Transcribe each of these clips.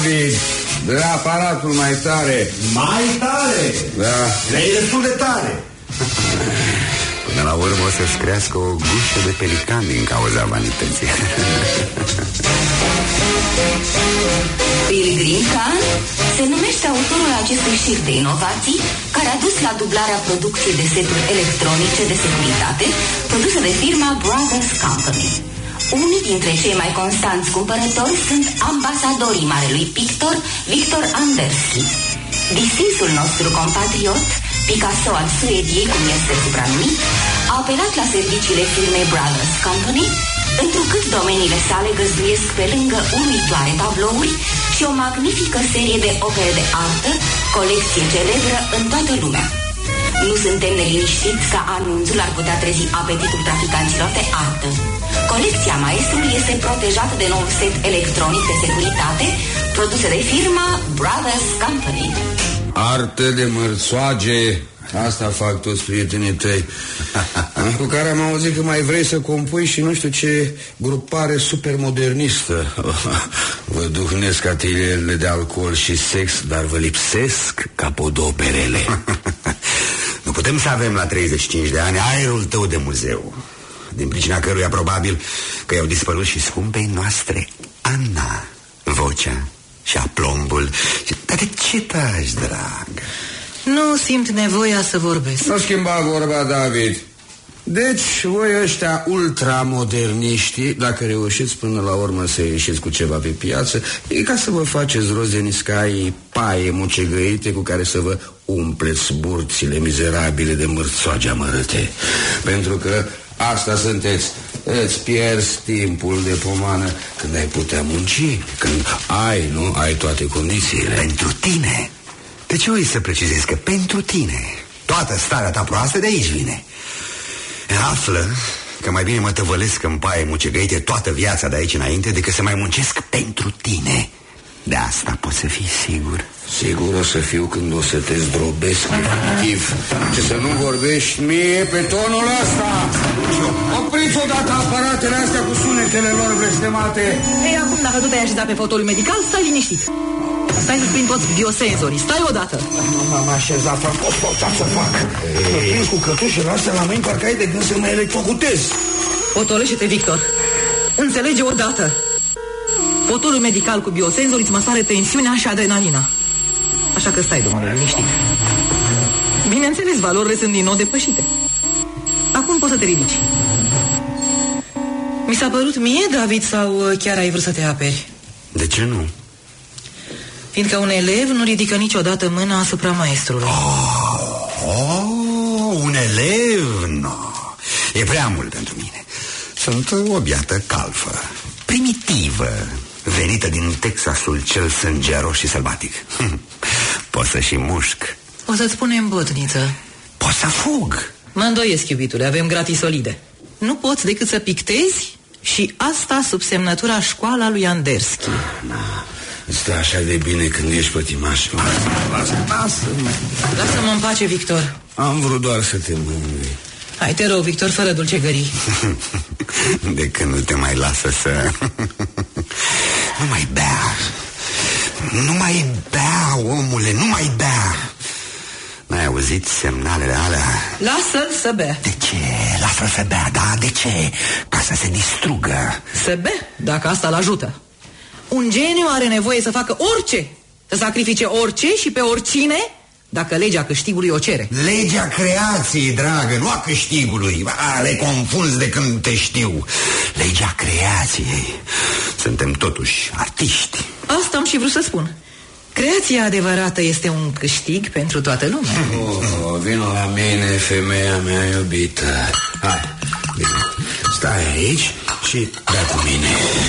David, dă aparatul mai tare. Mai tare? Da. E destul de tare. Până la urmă o să-ți crească o gușă de pelican din cauza vanității. Pilgrim Khan se numește autorul acestui șir de inovații care a dus la dublarea producției de seturi electronice de securitate produse de firma Brothers Company. Unii dintre cei mai constanți cumpărători sunt ambasadorii marelui pictor Victor Anderski. Distisul nostru compatriot, Picasso al Suediei, cum este supranumit, a apelat la serviciile firmei Brothers Company, întrucât domeniile sale găzduiesc pe lângă uluitoare tablouri și o magnifică serie de opere de artă, colecție celebră în toată lumea. Nu suntem neliniștiți că anunțul ar putea trezi apetitul traficanților de artă. Colecția maestrului este protejată de nou set electronic de securitate produse de firma Brothers Company. Artă de mărțoage, asta fac toți prietenii tăi. Cu care am auzit că mai vrei să compui și nu știu ce grupare supermodernistă. Vă duhnesc atelierele de alcool și sex, dar vă lipsesc capodoperele. Nu putem să avem la 35 de ani aerul tău de muzeu, din pricina căruia probabil că i-au dispărut și scumpei noastre Ana, vocea și aplombul. Dar de ce taci, dragă? Nu simt nevoia să vorbesc. Nu schimba vorba, David. Deci, voi ăștia ultramoderniști, dacă reușiți până la urmă să ieșiți cu ceva pe piață, e ca să vă faceți rost de niscai paie mucegăite cu care să vă umpleți burțile mizerabile de mărțoage amărâte. Pentru că asta sunteți. Îți pierzi timpul de pomană când ai putea munci, când ai toate condițiile. Pentru tine. De ce ui să precizezi că pentru tine toată starea ta proastă de aici vine? Află că mai bine mă tăvălesc în paie mucegăite toată viața de aici înainte decât să mai muncesc pentru tine. De asta poți să fii sigur. Sigur o să fiu când o să te zdrobesc definitiv. Ce să nu vorbești mie pe tonul ăsta. Opriți odată aparatele astea cu sunetele lor blestemate. Ei, acum dacă tu te-ai așezat pe fotoliul medical, stai liniștit. Stai să prind toți biosenzorii, stai odată. Nu m-am așezat, am fost forțat să fac. Mă prins cu cătușele astea la mâini, parcă ai de gând să mă electrocutez. Potolește-te, Victor. Înțelege odată. Fotolul medical cu biosenzorii îți măsoară tensiunea și adrenalina. Așa că stai, domnule, liniștit. Bineînțeles, valorile sunt din nou depășite. Acum poți să te ridici. Mi s-a părut mie, David, sau chiar ai vrut să te aperi? De ce nu? Fiindcă un elev nu ridică niciodată mâna asupra maestrului. Un elev? No. E prea mult pentru mine. Sunt o biată calfă, primitivă, venită din Texasul cel sângeros și sălbatic. Pot să și mușc. O să-ți punem botniță. Pot să fug. Mă îndoiesc, iubitule, avem gratii solide. Nu poți decât să pictezi și asta sub semnătura școala lui Anderski. Stă așa de bine când ești pătimaș. Lasă-mă în pace, Victor. Am vrut doar să te mângâi. Hai, te rog, Victor, fără dulcegării. De când nu te mai lasă să... Nu mai bea. Nu mai bea, omule, nu mai bea. N-ai auzit semnalele alea? Lasă-l să bea. De ce? Lasă-l să bea, da, de ce? Ca să se distrugă. Să bea, dacă asta-l ajută. Un geniu are nevoie să facă orice, să sacrifice orice și pe oricine, dacă legea câștigului o cere. Legea creației, dragă, nu a câștigului. Le confunzi de când te știu. Legea creației. Suntem totuși artiști. Asta am și vrut să spun. Creația adevărată este un câștig pentru toată lumea. Vino la mine, femeia mea iubită. Hai, bine. Stai aici și bea cu mine.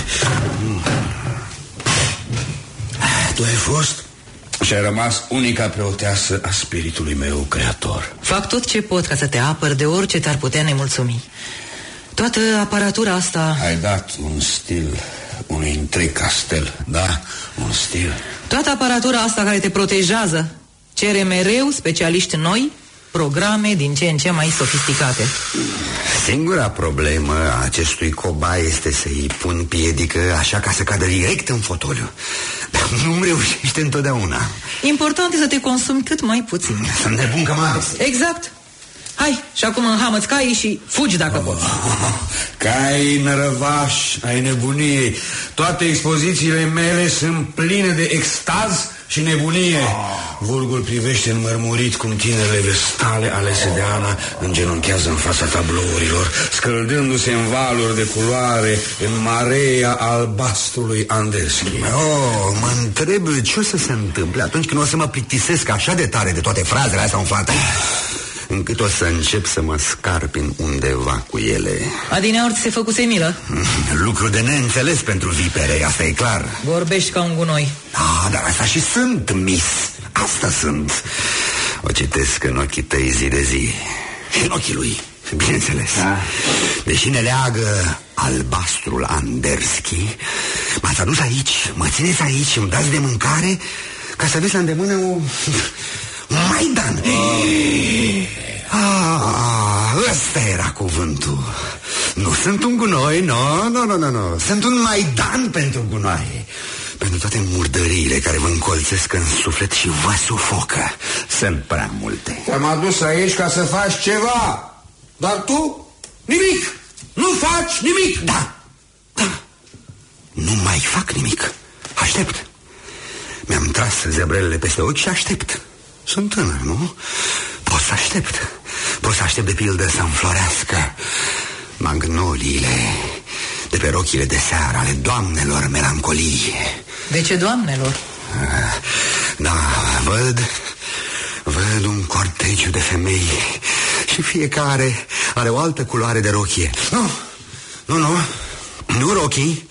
Tu ai fost și ai rămas unica preoteasă a spiritului meu creator. Fac tot ce pot ca să te apăr de orice te-ar putea nemulțumi. Toată aparatura asta... Ai dat un stil unui întreg castel, da? Un stil. Toată aparatura asta care te protejează cere mereu specialiști noi programe din ce în ce mai sofisticate. Singura problemă a acestui cobai este să-i pun piedică așa ca să cadă direct în fotoliu. Dar nu-mi reușește întotdeauna. Important e să te consumi cât mai puțin. Sunt nebun că mă ales. Exact. Hai, și acum înhamă-ți caii și fugi dacă poți. Cai nărăvaș ai nebuniei. Toate expozițiile mele sunt pline de extaz și nebunie. Vulgul privește înmărmurit cum tinerele vestale alese de Ana îngenunchează în fața tablourilor, scăldându-se în valuri de culoare, în marea albastrului Andeschi. Mă întreb ce o să se întâmple atunci când o să mă plictisesc așa de tare de toate frazele astea umflate, încât o să încep să mă scarpin undeva cu ele. Adineauri ți se făcuse milă? Lucru de neînțeles pentru vipere, asta e clar. Vorbești ca un gunoi. Dar asta și sunt, miss. Asta sunt. O citesc în ochii tăi zi de zi. Și în ochii lui, bineînțeles. Deși ne leagă albastrul Anderski, m-ați adus aici, mă țineți aici, îmi dați de mâncare ca să aveți la îndemână un Maidan. Ăsta era cuvântul. Nu sunt un gunoi, nu. Sunt un Maidan pentru gunoaie, pentru toate murdăriile care vă încolțesc în suflet și vă sufocă. Sunt prea multe. Te-am adus aici ca să faci ceva, dar tu nimic. Nu faci nimic. Da. Nu mai fac nimic. Aștept. Mi-am tras zebrelele peste ochi și aștept. Sunt tânăr, nu? Pot să aștept. Pot să aștept de pildă să înflorească magnoliile de pe rochile de seară ale doamnelor melancolii. De ce doamnelor? Da, văd un cortegiu de femei și fiecare are o altă culoare de rochie. Nu rochii,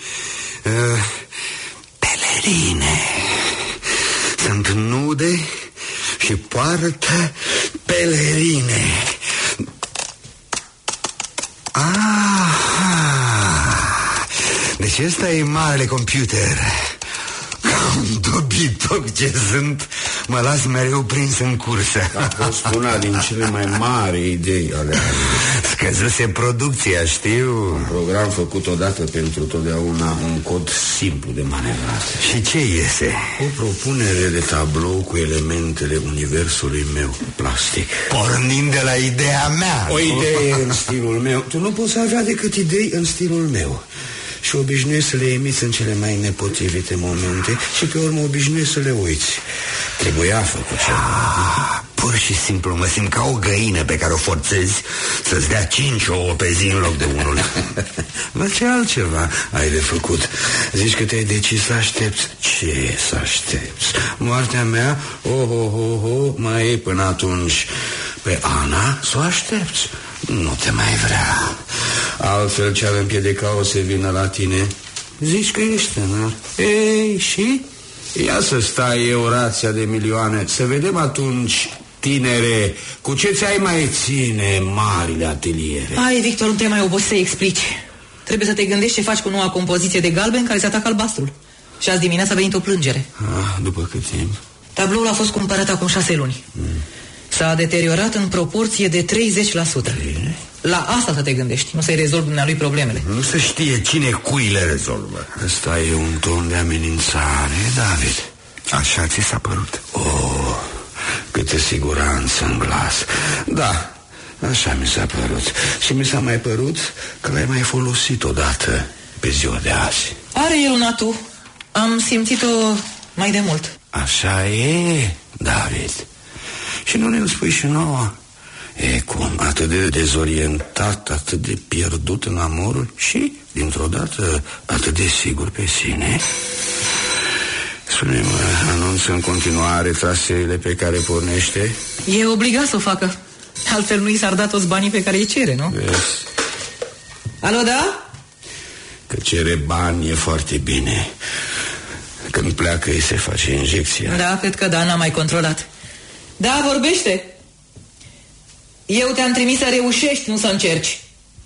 pelerine. Sunt nude și poartă pelerine. Deci ăsta e marele computer. Cam dobitoc ce sunt, mă las mereu prins în cursă. A fost una din cele mai mari idei ale Scăzuse producția, știu. Un program făcut odată pentru totdeauna, un cod simplu de manevrat. Și ce iese? O propunere de tablou cu elementele universului meu plastic. Pornind de la ideea mea. O idee în stilul meu. Tu nu poți avea decât idei în stilul meu. Și obișnuiesc să le emiți în cele mai nepotrivite momente și pe urmă obișnuiesc să le uiți. Trebuia făcut ceva. Pur și simplu mă simt ca o găină pe care o forțezi să-ți dea 5 ouă pe zi în loc de unul. Dar ce altceva ai de făcut? Zici că te-ai decis să aștepți. Ce să aștepți? Moartea mea? Mai e până atunci. Pe Ana să o aștepți. Nu te mai vrea. Altfel ce-ar împiedica-o să vină la tine? Zici că ești tânăr. Ei, și? Ia să stai eu rația de milioane. Să vedem atunci, tinere, cu ce ți-ai mai ține marile ateliere? Hai, Victor, nu te mai obosi să explici. Trebuie să te gândești ce faci cu noua compoziție de galben care se atacă albastrul. Și azi dimineața a venit o plângere. După cât timp? Tabloul a fost cumpărat acum 6 luni. S-a deteriorat în proporție de 30%. La asta să te gândești, nu să-i rezolvi dumnealui problemele. Nu se știe cine cui le rezolvă. Ăsta e un ton de amenințare, David. Așa ți s-a părut? Câtă siguranță în glas. Da, așa mi s-a părut. Și mi s-a mai părut că l-ai mai folosit odată pe ziua de azi. Are el un atu. Am simțit-o mai de mult. Așa e, David. Și nu ne spui și nouă? E cum, atât de dezorientat, atât de pierdut în amor și, dintr-o dată, atât de sigur pe sine. Spune-mă, anunță în continuare traseele pe care pornește? E obligat să o facă. Altfel nu i s-ar da toți banii pe care îi cere, nu? Vezi? Alo, da? Că cere bani e foarte bine. Când pleacă îi se face injecția. Da, cred că da, n-am mai controlat. Da, vorbește. Eu te-am trimis să reușești, nu să încerci.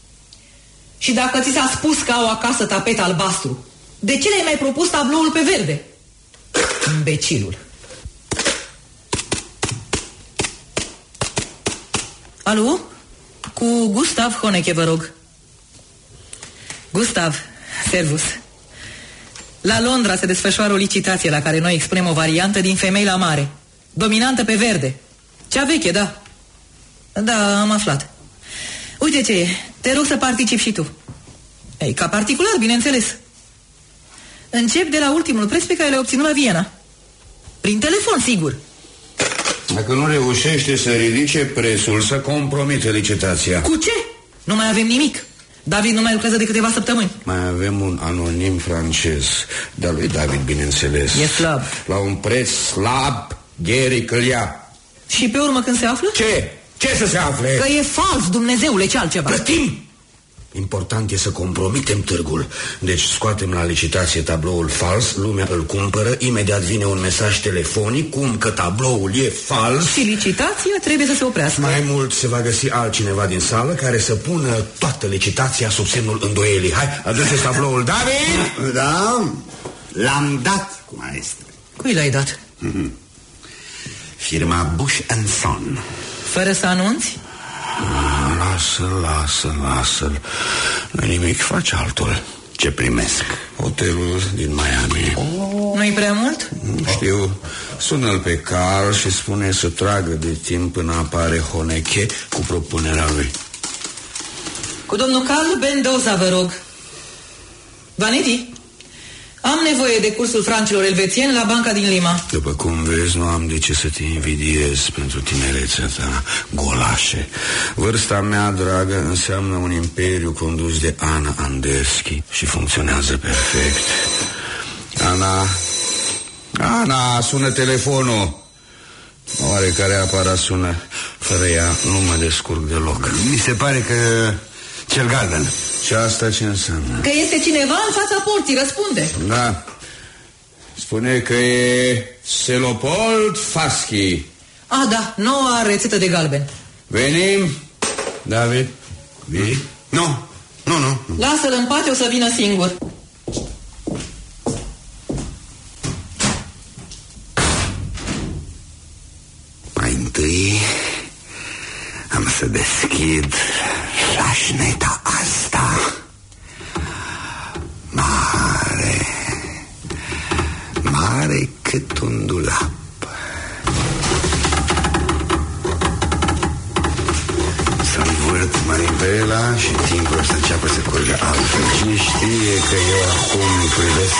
Și dacă ți s-a spus că au acasă tapet albastru, de ce le-ai mai propus tabloul pe verde? Imbecilul. Alo? Cu Gustav Honeke, vă rog. Gustav, servus. La Londra se desfășoară o licitație la care noi expunem o variantă din Femei la mare, dominantă pe verde. Cea veche, da. Da, am aflat. Uite ce e, te rog să participi și tu. Ei, ca particular, bineînțeles. Încep de la ultimul preț pe care l-ai obținut la Viena. Prin telefon, sigur. Dacă nu reușește să ridice prețul, să compromite licitația. Cu ce? Nu mai avem nimic. David nu mai lucrează de câteva săptămâni. Mai avem un anonim francez, dar lui David, bineînțeles. E slab. La un preț slab, Gheric îl ia. Și pe urmă când se află? Ce? Ce să se afle? Că e fals, Dumnezeule, ce altceva. Plătim! Important e să compromitem târgul. Deci scoatem la licitație tabloul fals, lumea îl cumpără, imediat vine un mesaj telefonic cum că tabloul e fals. Și licitația trebuie să se oprească. Mai mult se va găsi altcineva din sală care să pună toată licitația sub semnul îndoielii. Hai, aduceți tabloul, David! Da, l-am dat, cum este. Cui l-ai dat? Firma Bush & Son. Fără să anunți? Lasă-l. Nu-i nimic, faci altul. Ce primesc? Hotelul din Miami. Nu-i prea mult? Știu. Sună-l pe Carl și spune să tragă de timp până apare Honeke cu propunerea lui. Cu domnul Carl Bendoza, vă rog. Vanity, am nevoie de cursul francilor elvețieni la banca din Lima. După cum vezi, nu am de ce să te invidiez pentru tinerețea ta, golașe. Vârsta mea, dragă, înseamnă un imperiu condus de Ana Anderski și funcționează perfect. Ana, sună telefonul. Oarecare aparat sună. Fără ea nu mă descurc deloc. Mi se pare că cel galben. Și asta ce înseamnă? Că este cineva în fața porții, răspunde. Da. Spune că e Selopold Faschi. Da, noua rețetă de galben. Venim, David. Vii? Nu. Lasă-l în patio să vină singur. Mai întâi am să deschid flașneta asta. Mare cât un dulap. Să învârt manivela și timpul să înceapă să curgă altfel. Cine știe că eu acum privesc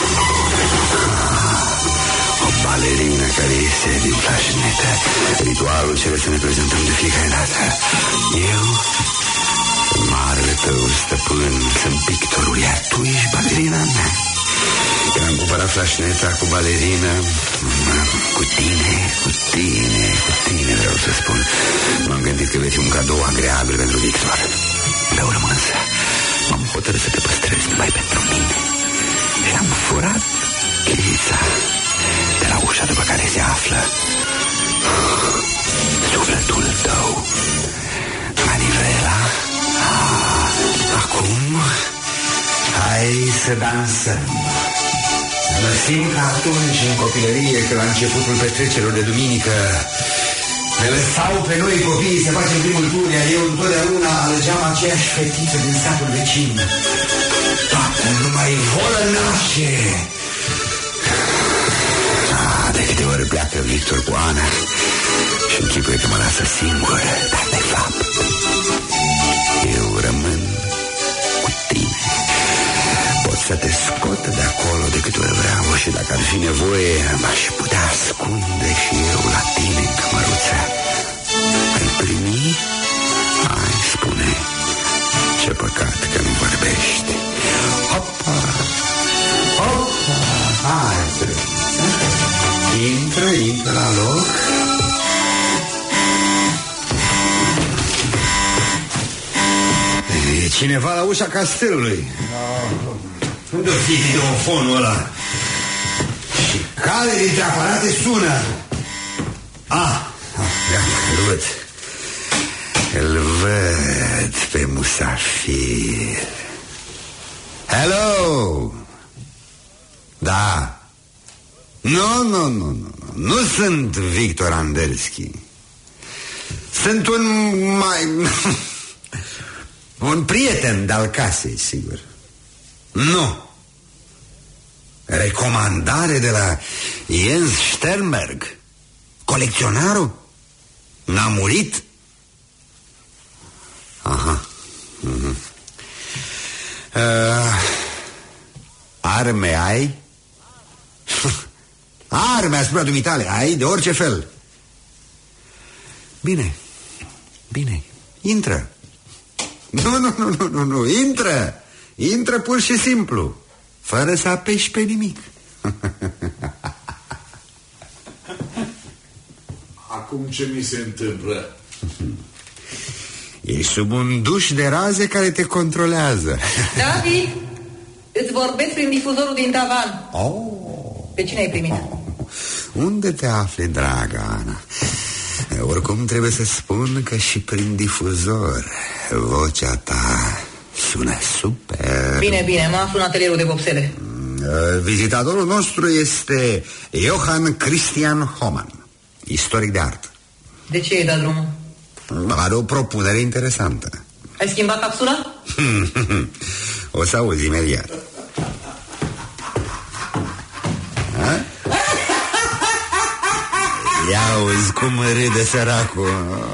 o balerină care iese din flașnetă. Ritualul cere să ne prezentăm de fiecare dată. Eu, marele tău stăpân, sunt pictorul, iar tu ești balerina mea. Când am cumpărat flașneta cu balerină, cu tine vreau să spun, m-am gândit că vei fi un cadou agreabil pentru Victor. Pe urmă însă m-am hotărât să te păstrez numai pentru mine și am furat chirița de la ușa după care se află sufletul tău, manivela. Acum hai să dansăm. Mă simt ca atunci în copilărie, că la începutul petrecerilor de duminică ne lăsau pe noi copiii să facem primul tur, iar eu întotdeauna alegeam aceeași fetiță din satul vecin. Toată numai volănașe. De câte ori pleacă Victor cu Ana și închipuie că mă lasă singur, dar de fapt eu rămân cu tine. Pot să te scot de acolo de câte ori vreau și dacă ar fi nevoie m-aș putea ascunde și eu la tine în cămăruță. Ai primi? Hai, spune. Ce păcat că nu vorbești. Hopa! Hai, intră la loc. E cineva la ușa castelului. Unde-o fi videofonul ăla? Și care dintre aparate sună? Îl văd pe musafir. Hello! Da. Nu sunt Victor Anderski. Sunt un prieten de-al casei, sigur. Nu. Recomandare de la Jens Sternberg. Colecționarul? N-a murit? Aha. Arme ai? Arme asupra dumitale ai de orice fel. Bine, intră. Nu, intră pur și simplu, fără să apeși pe nimic. Acum ce mi se întâmplă? Ești sub un duș de raze care te controlează. David, îți vorbesc prin difuzorul din tavan. Pe cine ai primit? Unde te afli, draga Ana? Oricum trebuie să spun că și prin difuzor vocea ta sună super. Bine, mă aflu în atelierul de vopsele. Vizitatorul nostru este Johann Christian Hohmann, istoric de artă. De ce ai dat drumul? Are o propunere interesantă. Ai schimbat capsula? O să auzi imediat. Ia auzi cum râde săracul.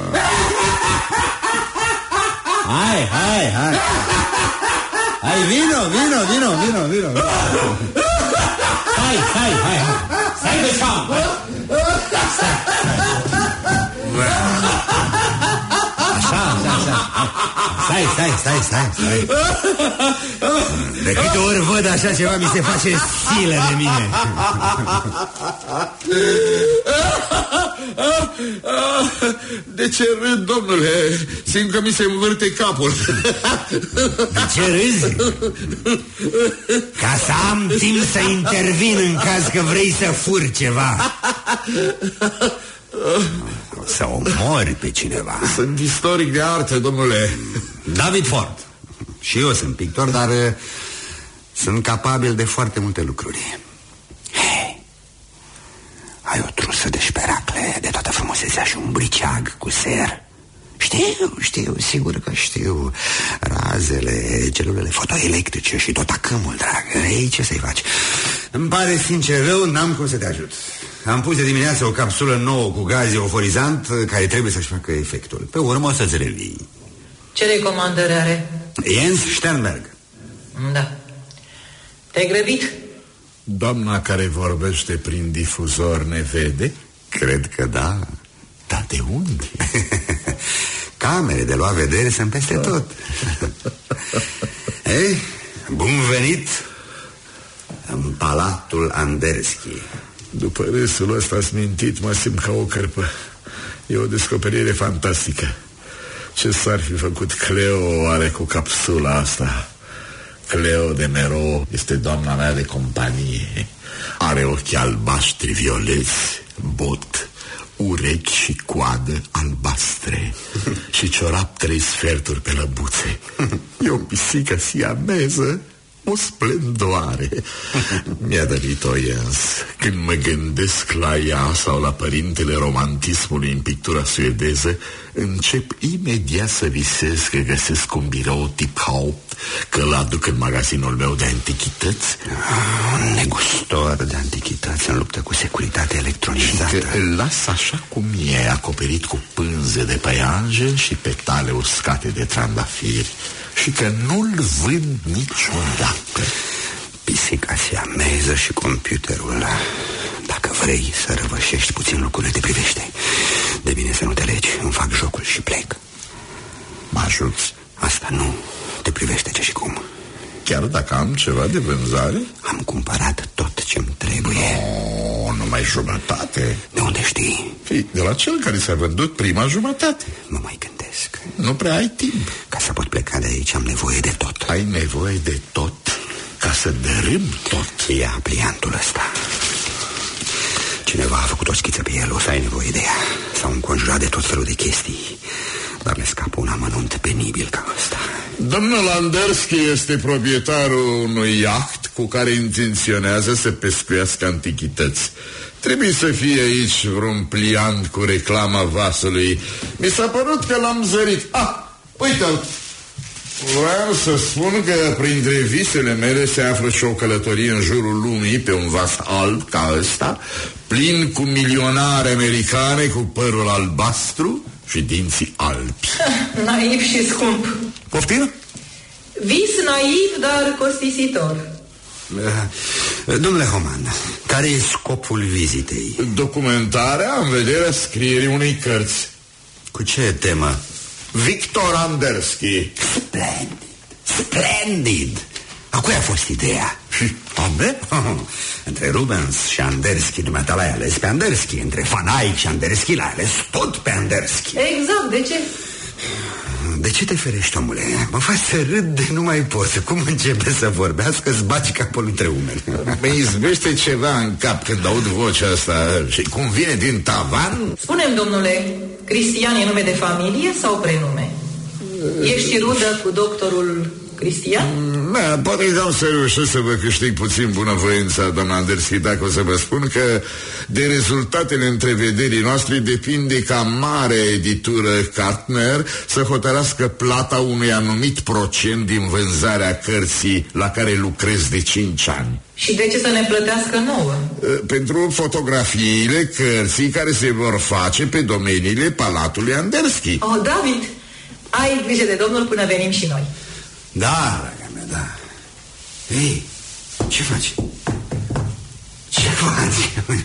Hai. Hai, vino. Hai. Stai de seama. Așa. Stai. De câte ori văd așa ceva, mi se face silă de mine. De ce râd, domnule? Simt că mi se învârte capul. De ce râzi? Ca să am timp să intervin în caz că vrei să furi ceva. Să omori pe cineva. Sunt istoric de artă, domnule. David Ford. Și eu sunt pictor, dar sunt capabil de foarte multe lucruri. Hei, ai o trusă de șperacle de toată frumusețea și un briceag cu ser. Știu, sigur că știu. Razele, celulele fotoelectrice și tot acâmul, dragă. Ei, ce să-i faci? Îmi pare sincer rău, n-am cum să te ajut. Am pus de dimineață o capsulă nouă cu gaz euforizant care trebuie să-și facă efectul. Pe urmă o să-ți revii. Ce recomandări are? Jens Sternberg. Da. Te-ai grăbit? Doamna care vorbește prin difuzor ne vede? Cred că da. Dar de unde? Camere de luat vedere sunt peste tot. Ei, bun venit în Palatul Anderski. După râsul ăsta smintit mă simt ca o cărpă. E o descoperire fantastică. Ce s-ar fi făcut Cleo oare cu capsula asta? Cleo de Mero este doamna mea de companie. Are ochi albaștri violeți, bot, urechi și coadă albastre și ciorap 3 sferturi pe lăbuțe. E o pisică siameză, o splendoare. Mi-a dărit-o Jens. Când mă gândesc la ea sau la părintele romantismului în pictura suedeză, încep imediat să visez că găsesc un birou tip Haupt, că îl aduc în magazinul meu de antichități. Un negustor de antichități în luptă cu securitatea electronizată. Și că îl las așa cum e, acoperit cu pânze de păianjen și petale uscate de trandafiri. Și că nu-l vând niciodată. Pisica siameză și computerul. Dacă vrei să răvășești puțin lucrurile, te privește. De bine să nu te legi, îmi fac jocul și plec. Mă ajuți? Asta nu, te privește ce și cum. Chiar dacă am ceva de vânzare? Am cumpărat tot ce-mi trebuie. Numai jumătate. De unde știi? De la cel care ți-a vândut prima jumătate. Mă mai gândesc. Nu prea ai timp. Ca să pot pleca de aici am nevoie de tot. Ai nevoie de tot? Ca să dărâm tot? Ia pliantul ăsta. Cineva a făcut o schiță pe el, o să ai nevoie de ea. S-au înconjurat de tot felul de chestii, dar le scapă un amănunt penibil ca ăsta. Domnul Anderski este proprietarul unui iaht cu care intenționează să pescuiască antichități. Trebuie să fie aici vreun pliant cu reclama vasului. Mi s-a părut că l-am zărit. Uite-l. Vreau să spun că printre visele mele se află și o călătorie în jurul lumii pe un vas alb ca ăsta, plin cu milionari americane cu părul albastru și dinții albi. Naiv și scump. Poftim? Vis naiv, dar costisitor. Domnule Homan, care e scopul vizitei? Documentarea în vederea scrierii unei cărți. Cu ce temă? Victor Anderski. Splendid, splendid. A cui a fost ideea? Abe? Între Rubens și Anderski, dumneata l-ai ales pe Anderski. Între Van Eyck și Anderski l-ai ales tot pe Anderski. Exact, de ce? De ce te ferești, omule? Mă faci să râd de nu mai pot. Cum începe să vorbească, îți baci capul între umeri. Mă izbește ceva în cap când aud vocea asta. Și cum vine din tavan? Spune-mi, domnule, Cristian e nume de familie sau prenume? Ești rudă cu doctorul Cristian? Da, poate îi dau să reușesc să vă câștig puțin bunăvoința, doamna Anderski, dacă o să vă spun că de rezultatele întrevederii noastre depinde ca mare editură Kartner să hotărască plata unui anumit procent din vânzarea cărții la care lucrez de 5 ani. Și de ce să ne plătească nouă? Pentru fotografiile cărții care se vor face pe domeniile Palatului Anderski. Oh, David, ai grijă de domnul până venim și noi. Da, draga mea, da. Ei, ce faci? Ce faci?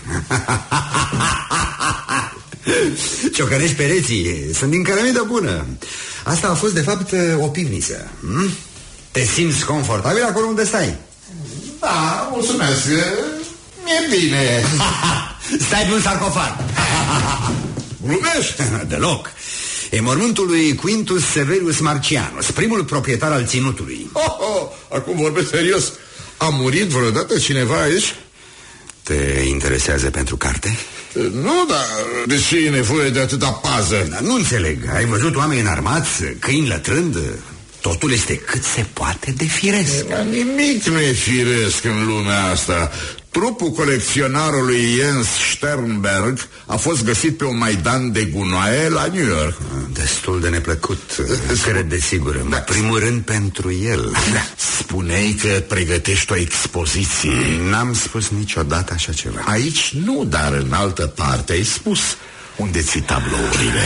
Ciocănești pereții, sunt din cărămidă bună. Asta a fost, de fapt, o pivniță. Te simți confortabil acolo unde stai? Da, mulțumesc. Mi-e bine. Stai pe un sarcofag. Glumești? Deloc. E mormântul lui Quintus Severius Marcianus, primul proprietar al ținutului. Acum vorbesc serios. A murit vreodată cineva aici? Te interesează pentru carte? Nu, dar de ce e nevoie de atâta pază? Dar nu înțeleg. Ai văzut oameni înarmați, câini lătrând? Totul este cât se poate de firesc. Nimic nu e firesc în lumea asta. Trupul colecționarului Jens Sternberg a fost găsit pe un maidan de gunoaie la New York. Destul de neplăcut, cred de sigur. În primul rând pentru el. Spuneai că pregătești o expoziție. N-am spus niciodată așa ceva. Aici nu, dar în altă parte ai spus. Unde ții tablourile?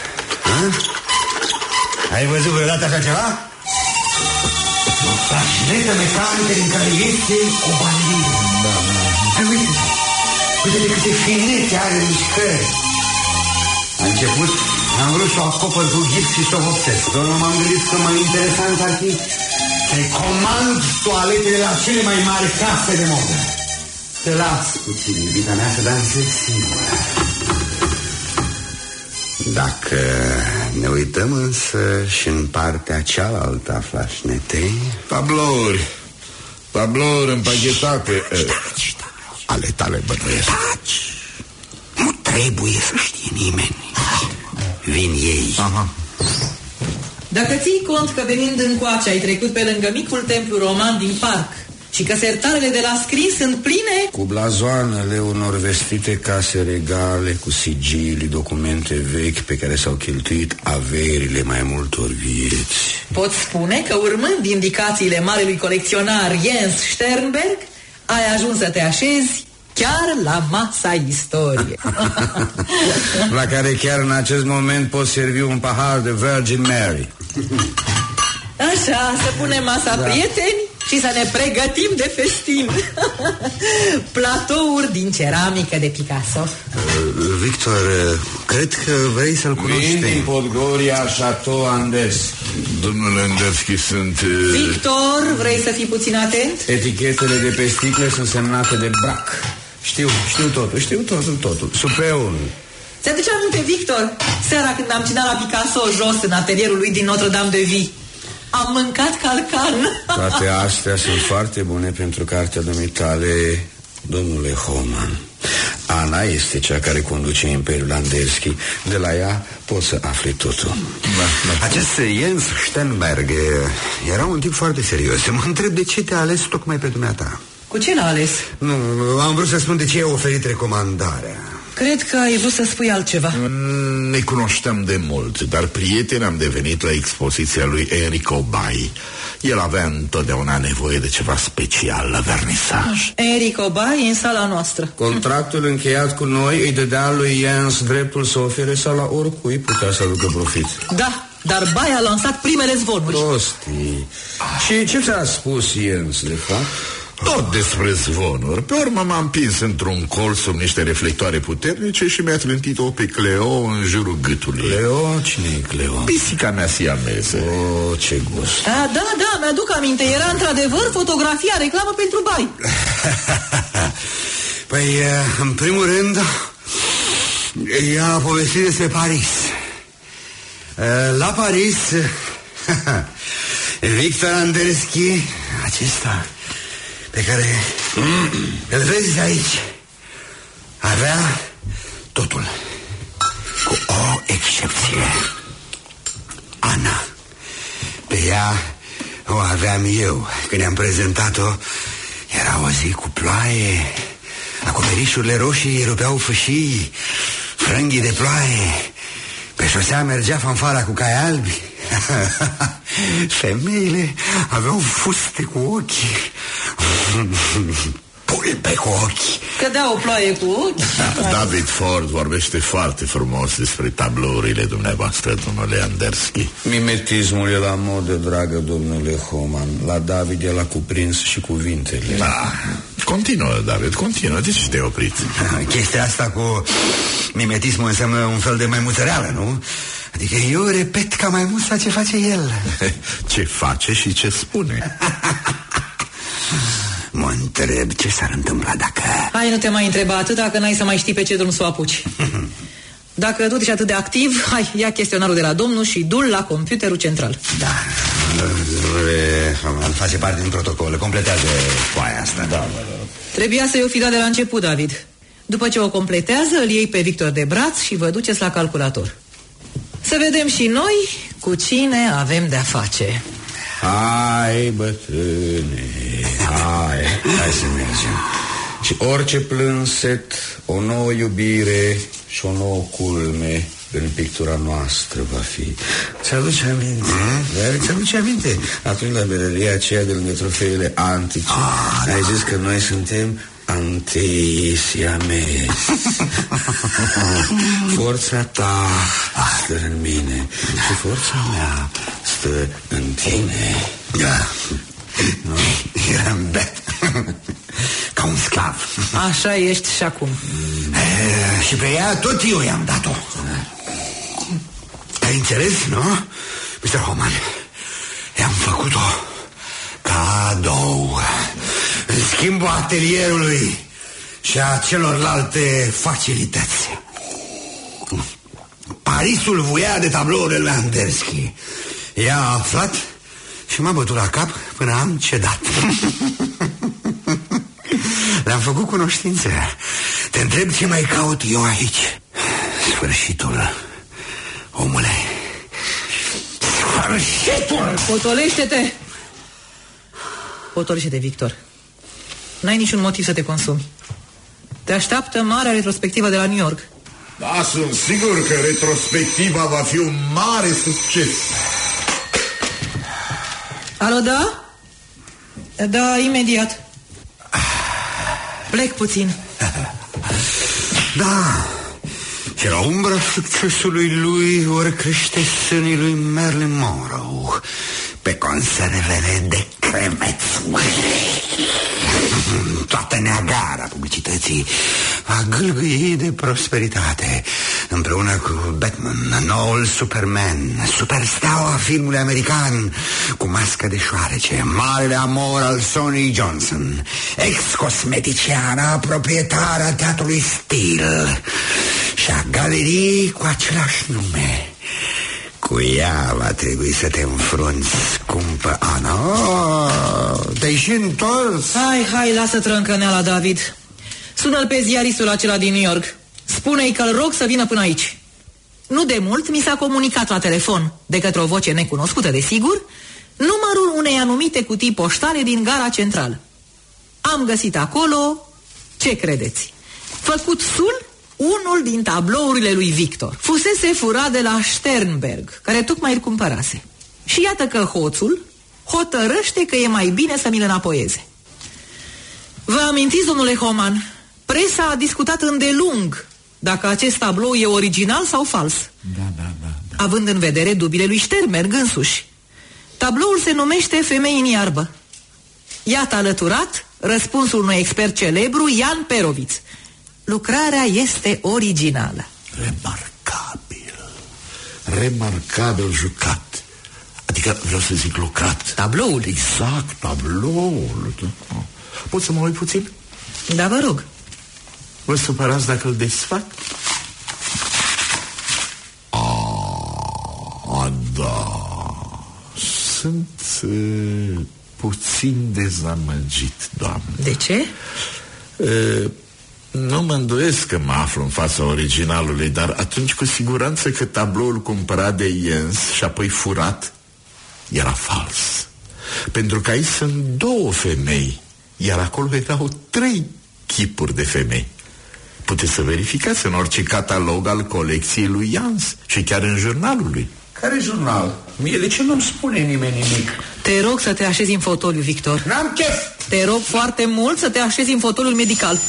Ai văzut vreodată așa ceva? O flașnetă mecanică din care iese o balerină. Uite de câte finețe are mișcări. A început, am vrut să o acopăr cu gips și să o vopsesc. Doar m-am gândit că mai interesant ar fi să-i comand toaletele la cele mai mari case de modă. Te las puțin, iubita mea, să dansezi singură. Dacă ne uităm însă și în partea cealaltă a flașnetei... Tablouri împaghetate. Ale tale, bănuiesc. Nu trebuie să știe nimeni. Vin ei. Aha. Dacă ții cont că venind încoace ai trecut pe lângă micul templu roman din parc și că sertarele de la scris sunt pline cu blazoanele unor vestite case regale, cu sigilii, documente vechi pe care s-au cheltuit averile mai multor vieți. Pot spune că urmând indicațiile marelui colecționar Jens Sternberg ai ajuns să te așezi chiar la masa istoriei. La care chiar în acest moment poți servi un pahar de Virgin Mary. Așa, să punem masa, prieteni, și să ne pregătim de festin. Platouri din ceramică de Picasso. Victor, cred că vrei să-l cunoști. Vin din Podgoria, Chateau Anderski. Domnule Anderski, sunt... Victor, vrei să fii puțin atent? Etichetele de pe sticle sunt semnate de Brac. Știu totul. Supeun. Ți-aduce aminte, Victor? Seara când am cinat la Picasso jos în atelierul lui din Notre-Dame de Vie, am mâncat calcan. Toate astea sunt foarte bune pentru cartea dumitale, domnule Homan. Ana este cea care conduce Imperiul Anderski. De la ea poți să afli totul. Acest Jens Sternberg era un tip foarte serios. Mă întreb de ce te-a ales tocmai pe dumneata. Cu ce l-a ales? Nu, am vrut să spun de ce ai oferit recomandarea. Cred că ai vrut să spui altceva. Ne cunoșteam de mult, dar prieteni am devenit la expoziția lui Enrico Bai. El avea întotdeauna nevoie de ceva special la vernisaj. Enrico Bai în sala noastră. Contractul încheiat cu noi îi dădea lui Jens dreptul să ofere sala oricui putea să aducă profit. Da, dar Bai a lansat primele zvonuri. Prostii. Și ce ți-a spus Jens, de fapt? Tot despre zvonuri. Pe urmă m-am împins într-un colț sub niște reflectoare puternice și mi-a trântit-o pe Cleo în jurul gâtului. Cleo? Cine e Cleo? Pisica mea siameză. Oh, ce gust. Da, mi-aduc aminte. Era într-adevăr fotografia reclamă pentru Bai. Păi, în primul rând, ea a povestit despre Paris. La Paris, Victor Anderski, acesta pe care îl vezi aici, avea totul, cu o excepție. Ana. Pe ea o aveam eu. Când i-am prezentat-o, era o zi cu ploaie. Acoperișurile roșii rupeau fâșii, frânghii de ploaie. Pe șosea mergea fanfara cu cai albi. Femeile aveau fuste cu ochii, pulpe cu ochi. Cădea o ploaie cu ochi. David Ford vorbește foarte frumos despre tablourile dumneavoastră, domnule Anderski. Mimetismul e la modă, dragă domnule Homan. La David el a cuprins și cuvintele. Da. Continuă, David, continuă. De ce te-ai oprit? Chestia asta cu mimetismul înseamnă un fel de maimuțăreală, nu? Adică eu repet ca maimuța ce face el. Ce face și ce spune. Mă întreb ce s-ar întâmpla dacă... Hai, nu te mai întreba atât dacă n-ai să mai știi pe ce drum să o apuci. Dacă tot ești atât de activ, hai, ia chestionarul de la domnul și du-l la computerul central. Da, face parte din protocol. Completează foaia asta. Da. Trebuia să-i o fi dat de la început, David. După ce o completează, îl iei pe Victor de braț și vă duceți la calculator. Să vedem și noi cu cine avem de-a face. Hai, bătrâne, hai să mergem. Și orice plânset, o nouă iubire și o nouă culme în pictura noastră va fi. Ți-aduce aminte? Ți-aduce aminte? Atunci la berăria aceea de lângă trofeele antice ai zis că noi suntem antisiamezi. Forța ta stă în mine și forța mea stă în tine. Da. Eram bet. Ca un sclav. Așa ești și acum. Și pe ea tot eu i-am dat-o. Ai înțeles, nu? Mr. Homan, i-am făcut-o cadou în schimbul atelierului și a celorlalte facilități. Parisul voia de tablourile lui Anderski. Ea a aflat și m-a bătut la cap până am cedat. Le-am făcut cunoștință. Te întreb ce mai caut eu aici. Sfârșitul, omule. Sfârșitul! Potolește-te! Potolește-te, Victor. N-ai niciun motiv să te consumi. Te așteaptă marea retrospectivă de la New York. Da, sunt sigur că retrospectiva va fi un mare succes. Alo, da? Da, imediat. Plec puțin. Da. Și la umbra succesului lui ori crește sânii lui Marilyn Monroe pe conservele de cremeț. Toată Niagara publicității va gâlgâi de prosperitate împreună cu Batman, noul Superman, supersteaua filmului american cu mască de șoarece, marele amor al Sonny Johnson, ex-cosmeticiana, proprietara teatrului Stil și a galeriei cu același nume. Cu ea va trebui să te înfrunți, scumpă Ana. Te-ai și întors? Hai, lasă trâncăneala, David. Sună-l pe ziaristul acela din New York. Spune-i că-l rog să vină până aici. Nu de mult mi s-a comunicat la telefon, de către o voce necunoscută, desigur, numărul unei anumite cutii poștale din gara centrală. Am găsit acolo, ce credeți? Făcut sul, unul din tablourile lui Victor. Fusese furat de la Sternberg, care tocmai îl cumpărase. Și iată că hoțul hotărăște că e mai bine să mi-l înapoieze. Vă amintiți, domnule Homan, presa a discutat îndelung dacă acest tablou e original sau fals. Da. Având în vedere dubile lui Sternberg însuși. Tabloul se numește Femei în iarbă. Iată alăturat răspunsul unui expert celebru, Ian Peroviț. Lucrarea este originală. Remarcabil jucat. Adică vreau să zic lucrat. Tabloul? Exact, tabloul. Pot să mă uit puțin? Da, vă rog. Vă supărați dacă îl desfac? Da. Sunt puțin dezamăgit, doamnă. De ce? Nu mă îndoiesc că mă aflu în fața originalului, dar atunci cu siguranță că tabloul cumpărat de Jens și apoi furat era fals. Pentru că aici sunt 2 femei, iar acolo erau 3 chipuri de femei. Puteți să verificați în orice catalog al colecției lui Jens și chiar în jurnalul lui. Care jurnal? Mie de ce nu-mi spune nimeni nimic? Te rog să te așezi în fotoliu, Victor. N-am chef! Te rog foarte mult să te așezi în fotoliul medical.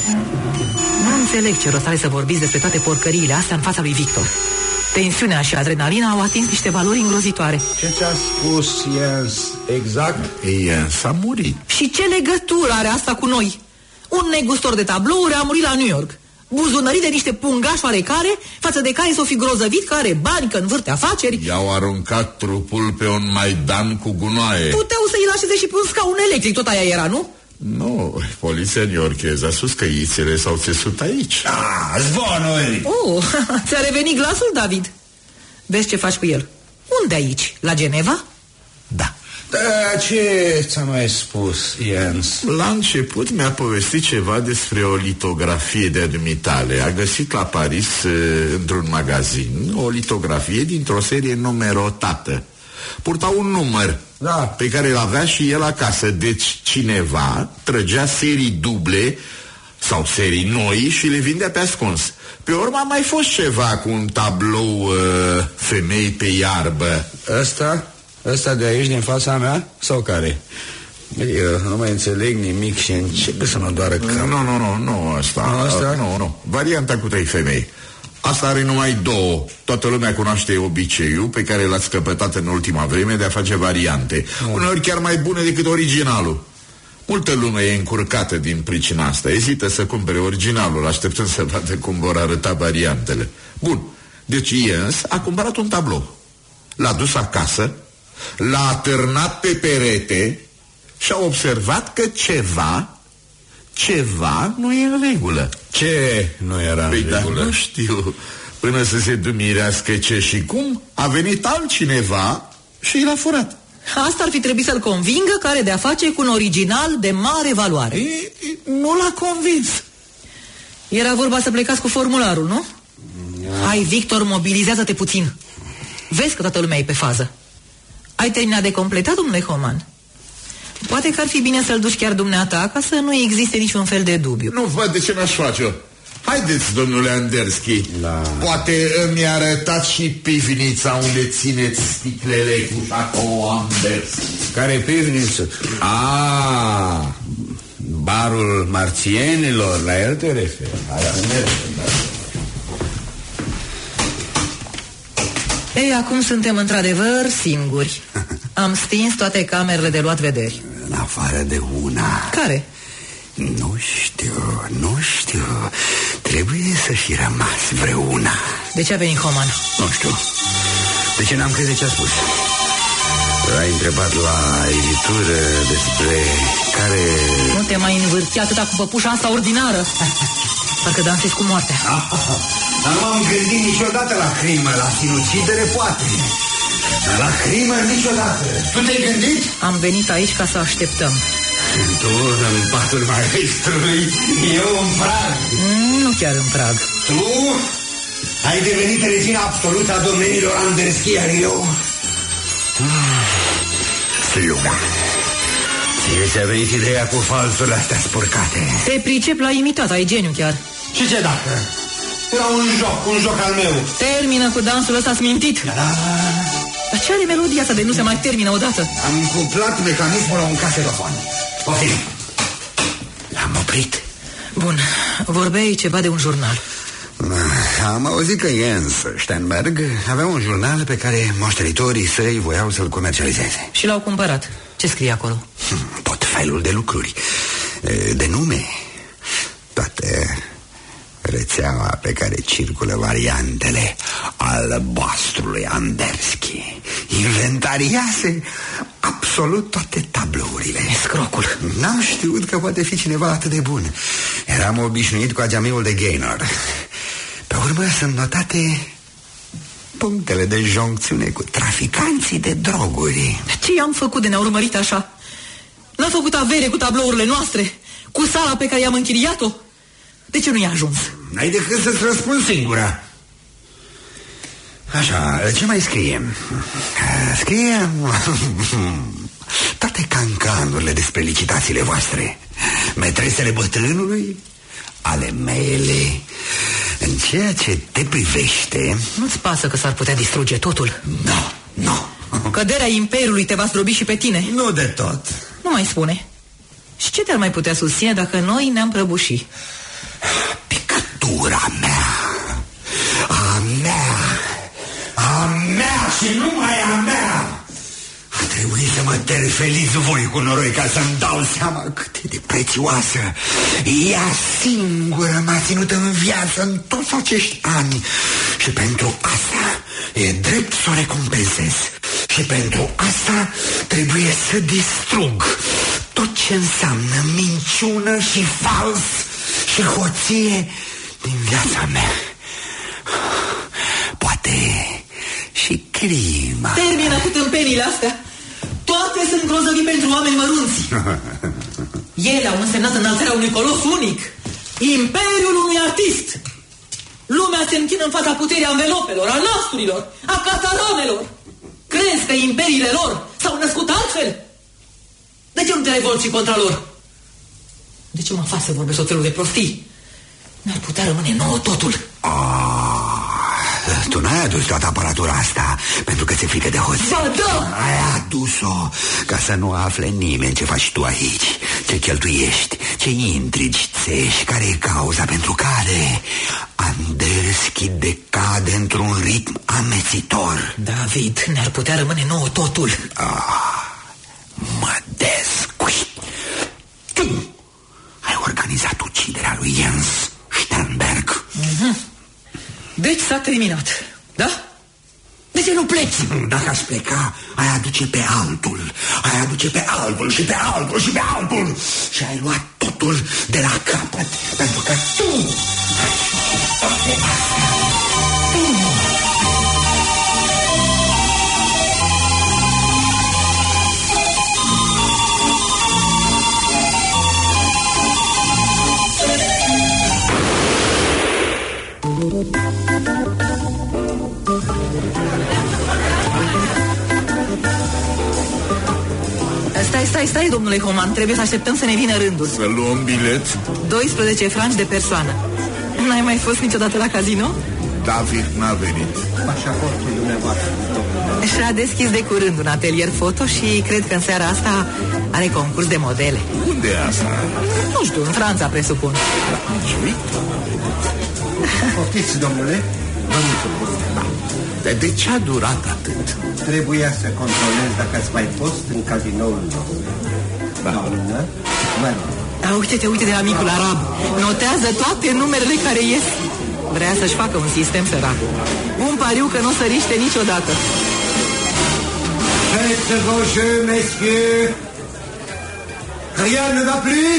Nu înțeleg ce rost are să vorbiți despre toate porcăriile astea în fața lui Victor. Tensiunea și adrenalina au atins niște valori îngrozitoare. Ce ți-a spus Jens exact? Jens a murit. Și ce legătură are asta cu noi? Un negustor de tablouri a murit la New York, buzunărit de niște pungași oarecare, față de care s-o fi grozăvit, că are bani, că învârte afaceri. I-au aruncat trupul pe un maidan cu gunoaie. Puteau să-i așeze și pe un scaun electric, tot aia era, nu? Nu, poliția new-yorkeză a spus că ițele s-au țesut aici. Zvonuri! Ți-a revenit glasul, David? Vezi ce faci cu el. Unde aici? La Geneva? Da. Da, ce ți-a mai spus, Jens? La început mi-a povestit ceva despre o litografie de dumitale. A găsit la Paris, într-un magazin, o litografie dintr-o serie numerotată. Purta un număr, da, pe care îl avea și el acasă. Deci cineva trăgea serii duble sau serii noi și le vindea pe ascuns. Pe urmă a mai fost ceva cu un tablou Femei pe iarbă. Ăsta de aici, din fața mea? Sau care? Eu nu mai înțeleg nimic și începe să mă doară cap. Nu, asta. Nu. Varianta cu 3 femei. Asta are numai 2. Toată lumea cunoaște obiceiul pe care l-ați căpătat în ultima vreme de a face variante. Uneori chiar mai bune decât originalul. Multă lume e încurcată din pricina asta. Ezită să cumpere originalul, așteptând să vadă cum vor arăta variantele. Bun, deci Jens a cumpărat un tablou, l-a dus acasă, l-a atârnat pe perete și a observat că ceva nu e în regulă. Ce nu era în regulă? Nu știu. Până să se dumirească ce și cum, a venit altcineva și l-a furat. Asta ar fi trebuit să-l convingă că are de-a face cu un original de mare valoare. Nu l-a convins. Era vorba să plecați cu formularul, nu? Hai, Victor, mobilizează-te puțin. Vezi că toată lumea e pe fază. Ai terminat de completat, domnule Homan? Poate că ar fi bine să-l duci chiar dumneata, ca să nu existe niciun fel de dubiu. Nu văd de ce n-aș face-o. Haideți, domnule Anderski. Poate îmi arătați și pivnița unde țineți sticlele cu Chateau Anderski. Care pivniță? Barul marțienilor, la el te referi. Ei, acum suntem într-adevăr singuri. Am stins toate camerele de luat vederi. În afară de una. Care? Nu știu. Trebuie să fi rămas vreuna. De ce a venit Homan? Nu știu. De ce n-am crede ce a spus? Ai întrebat la editură despre care... Nu te mai învârti atâta cu păpușa asta ordinară. Parcă dansezi cu moartea. Dar nu m-am gândit niciodată la crimă. La sinucidere poate. La crimă niciodată. Tu te-ai gândit? Am venit aici ca să așteptăm. Tu în patul maestrului, eu în prag. Nu chiar în prag. Tu ai devenit regina absolută a domeniilor Anderski, iar eu... Ție ți-a venit ideea cu falsurile astea spurcate. Te pricep la imitat, ai geniu chiar. Și ce dacă? Era un joc al meu. Termină cu dansul ăsta smintit. Da. Dar ce are melodia asta de nu se mai termină odată? Am cuplat mecanismul la un casetofon. Poftim. L-am oprit. Bun, vorbeai ceva de un jurnal. Am auzit că Jens Sternberg avea un jurnal pe care moștenitorii săi voiau să-l comercializeze. Și l-au cumpărat. Ce scrie acolo? Tot felul de lucruri. De nume. Toate rețeaua pe care circulă variantele albastrului Anderski. Inventariase absolut toate tablourile. Escrocul. N-am știut că poate fi cineva atât de bun. Eram obișnuit cu ageamiul de Gaynor. Pe urmă sunt notate punctele de joncțiune cu traficanții de droguri. Ce i-am făcut de ne-au urmărit așa? N-am făcut avere cu tablourile noastre? Cu sala pe care i-am închiriat-o? De ce nu i-a ajuns? N-ai decât să-ți răspund singura. Așa, ce mai scrie? Scrie toate cancanurile despre licitațiile voastre. Metresele bătrânului, ale mele. În ceea ce te privește... Nu-ți pasă că s-ar putea distruge totul? Nu. Căderea Imperiului te va zdrobi și pe tine? Nu de tot. Nu mai spune. Și ce te-ar mai putea susține dacă noi ne-am prăbuși? Picătura mea. A mea și numai a mea. A trebuit să mă terfeliz voi cu noroi ca să-mi dau seama cât de prețioasă. Ea singură m-a ținut în viață în toți acești ani. Și pentru asta e drept să o recompensez. Și pentru asta trebuie să distrug tot ce înseamnă minciună și fals și hoție din viața mea. Poate și crima. Termină cu tâmpenile astea. Toate sunt grozăvii pentru oameni mărunți. Ele au însemnat înălțarea unui colos unic, imperiul unui artist. Lumea se închină în fața puterii anvelopelor, a nasturilor, a cataronelor. Crezi că imperiile lor s-au născut altfel? De ce nu te revolți contra lor? De ce mă faci să vorbesc o felul de prostii? Mi-ar putea rămâne nouă totul. Tu n-ai adus toată aparatura asta pentru că ți-e frică de hoți. Ba da! Ai adus-o ca să nu afle nimeni ce faci tu aici, ce cheltuiești, ce intrigi țești, care e cauza pentru care Anderski decade într-un ritm amețitor. David, ne-ar putea rămâne nouă totul. Mă descuit. Tu ai organizat uciderea lui Jens Sternberg. Deci s-a terminat, da? De ce nu pleci? Dacă aș pleca, ai aduce pe altul. Ai aduce pe altul și pe altul și pe altul. Și ai luat totul de la capăt. Pentru că tu ai toate astea. Stai, domnule Homan, trebuie să așteptăm să ne vină rândul. Să luăm bilet? 12 franci de persoană. N-ai mai fost niciodată la casino? David n-a venit. Pașaportul dumneavoastră. Și-a deschis de curând un atelier foto și cred că în seara asta are concurs de modele. Unde e asta? Nu știu, în Franța, presupun. Poftiți, domnule. Vă mulțumesc. Dar de ce a durat atât? Trebuia să controlez dacă ați mai fost în casinoul nostru. Doamnă, vă rog. Uite de la micul arab. Notează toate numerele care ies. Vrea să-și facă un sistem sărac. Un pariu că nu o să riște niciodată. Faites vos jeux, messieurs. Rien ne va plus.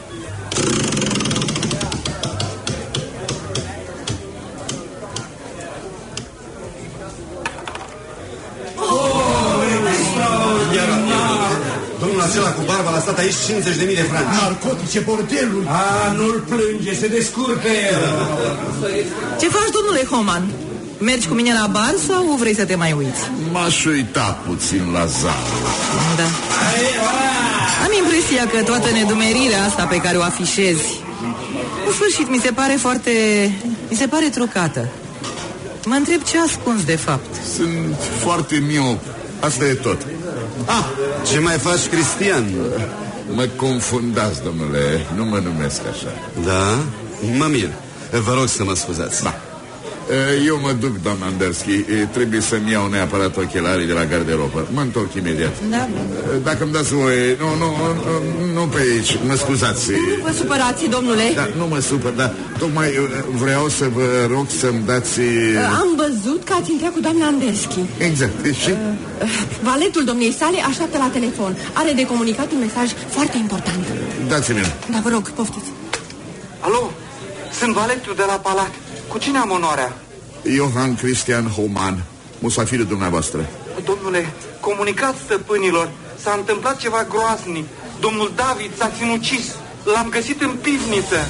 Acela cu barba l-a stat aici 50.000 de franci. Narcotice, bordelul. Nu-l plânge, se descurcă el. Ce faci, domnule Homan? Mergi cu mine la bar sau vrei să te mai uiți? M-aș uita puțin la Zaru. Da. Am impresia că toată nedumerirea asta pe care o afișezi, în sfârșit, mi se pare trucată. Mă întreb ce ascunzi de fapt. Sunt foarte miop. Asta e tot. Ce mai faci, Cristian? Mă confundați, domnule. Nu mă numesc așa. Da? Mă mir. Vă rog să mă scuzați. Da. Eu mă duc, doamna Anderski. Trebuie să-mi iau neapărat ochelarii de la garderobă. Mă întorc imediat. Da. Dacă îmi dați voie. Nu pe aici. Mă scuzați. Nu vă supărați, domnule. Da, nu mă supăr, dar tocmai vreau să vă rog să-mi dați... Am văzut că ați intrat cu doamna Anderski. Exact. Și? Valetul domniei sale așteaptă la telefon. Are de comunicat un mesaj foarte important. Dați-mi-l. Da, vă rog, poftiți. Alo, sunt valetul de la palat. Cu cine am onoarea? Johann Christian Homan, musafirul dumneavoastră. Domnule, comunicați stăpânilor. S-a întâmplat ceva groaznic. Domnul David s-a sinucis. L-am găsit în pivniță.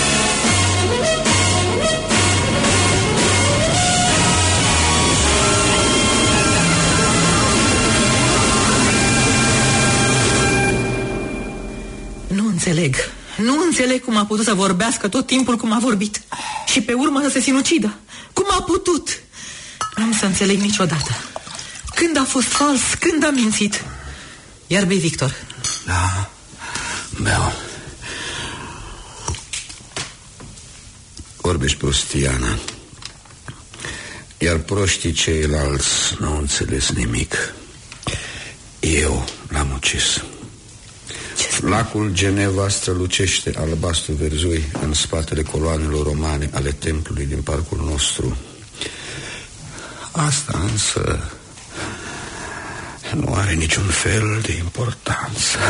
Nu înțeleg cum a putut să vorbească tot timpul cum a vorbit și pe urmă să se sinucidă. Cum a putut? Nu să înțeleg niciodată. Când a fost fals, când a mințit. Iar bei, Victor. Da, beau. Vorbești prostiana. Iar proștii ceilalți n-au înțeles nimic. Eu l-am ucis. Lacul Geneva strălucește albastru verzui în spatele coloanelor romane ale templului din parcul nostru. Asta însă nu are niciun fel de importanță.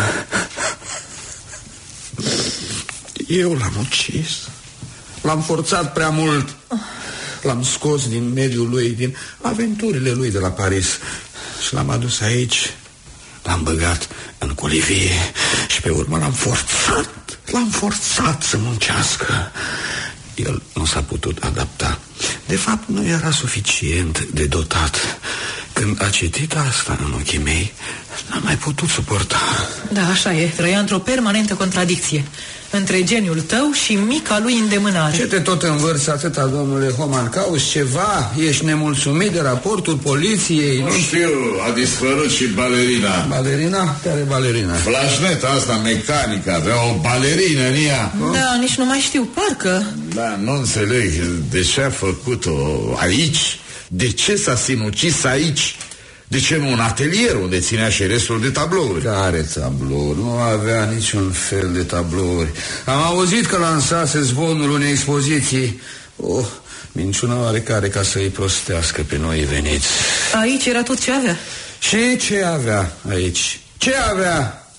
Eu l-am ucis. L-am forțat prea mult. L-am scos din mediul lui, din aventurile lui de la Paris și l-am adus aici. L-am băgat în colivie și pe urmă l-am forțat să muncească. El nu s-a putut adapta. De fapt, nu era suficient de dotat. Când a citit asta în ochii mei, n-a mai putut suporta. Da, așa e, trăia într-o permanentă contradicție între geniul tău și mica lui îndemânare. Ce te tot învârți atâta, domnule Homan? Cauți ceva? Ești nemulțumit de raportul poliției? Nu știu, a dispărut și balerina. Balerina? Care balerina? Flașneta asta mecanică, avea o balerină în ea. Da, nici nu mai știu, parcă. Da, nu înțeleg de ce a făcut-o aici. De ce s-a sinucis aici? De ce nu un atelier unde ținea și restul de tablouri? Care tablouri? Nu avea niciun fel de tablouri. Am auzit că lansase zvonul unei expoziții. Minciună oarecare ca să îi prostească pe noi veniți. Aici era tot ce avea. Și ce avea aici? Ce avea?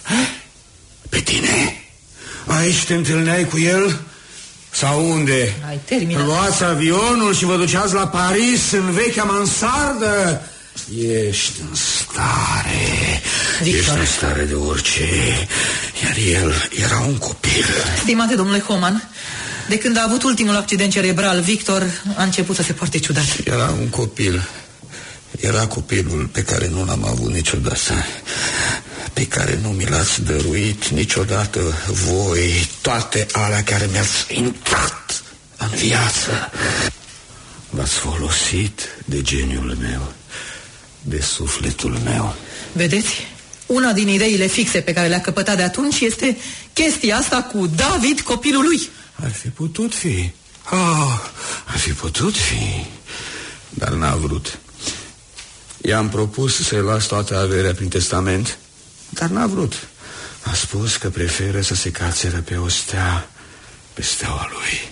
Pe tine? Aici te întâlneai cu el? Sau unde? Ai terminat. Luați avionul și vă duceați la Paris în vechea mansardă? Ești în stare. Victor. Ești în stare de orice. Iar el era un copil. Stimate domnule Homan, de când a avut ultimul accident cerebral, Victor a început să se poarte ciudat. Era un copil. Era copilul pe care nu l-am avut niciodată, pe care nu mi l-ați dăruit niciodată voi, toate alea care mi-ați intrat în viață. V-ați folosit de geniul meu, de sufletul meu. Vedeți? Una din ideile fixe pe care le-a căpătat de atunci este chestia asta cu David, copilul lui. Ar fi putut fi. Ar fi putut fi. Dar n-a vrut. I-am propus să-i las toată averea prin testament, dar n-a vrut. A spus că preferă să se cațeră pe o stea, pe steaua lui.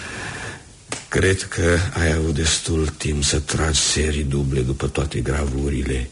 Cred că ai avut destul timp să tragi serii duble după toate gravurile.